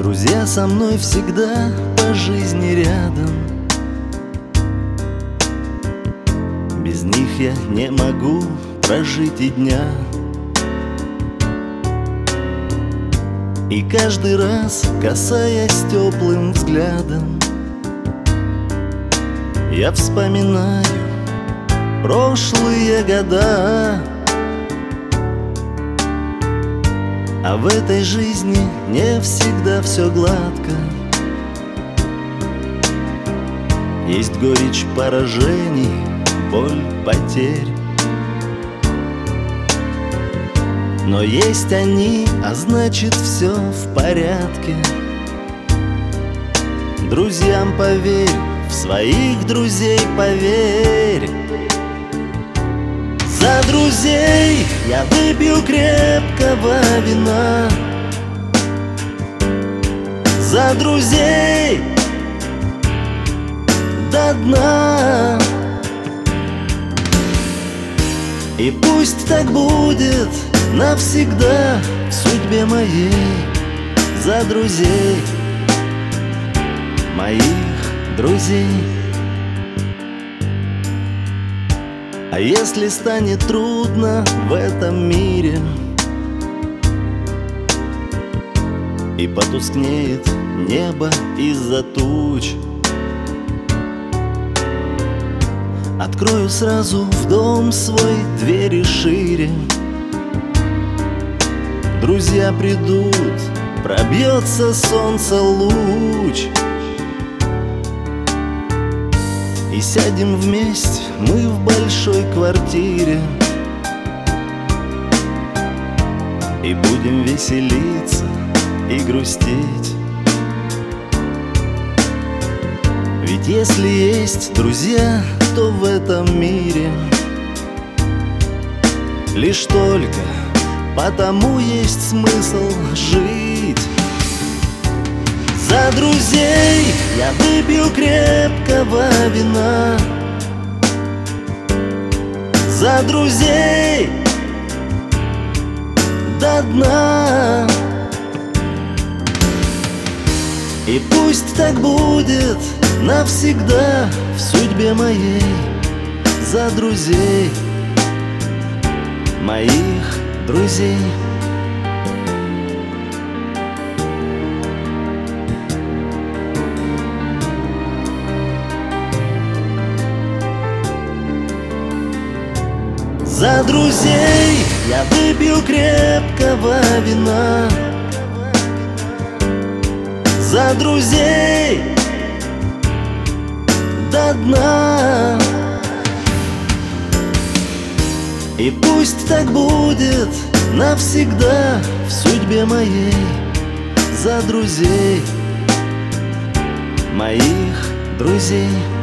Друзья со мной всегда по жизни рядом. Без них я не могу прожить и дня. И каждый раз, касаясь теплым взглядом, я вспоминаю прошлые года. А в этой жизни не всегда все гладко. Есть горечь поражений, боль потерь. Но есть они, а значит все в порядке. Друзьям поверь, в своих друзей поверь. За друзей я выпью крепкого вина. За друзей до дна. И пусть так будет навсегда в судьбе моей. За друзей, моих друзей. А если станет трудно в этом мире и потускнеет небо из-за туч, открою сразу в дом свой двери шире. Друзья придут, пробьется солнце луч, и сядем вместе мы в большой квартире и будем веселиться и грустить. Ведь если есть друзья, то в этом мире лишь только потому есть смысл жить. За друзей я выпью крепкого вина. За друзей до дна. И пусть так будет навсегда в судьбе моей. За друзей, моих друзей. За друзей я выпью крепкого вина. За друзей до дна. И пусть так будет навсегда в судьбе моей. За друзей, моих друзей.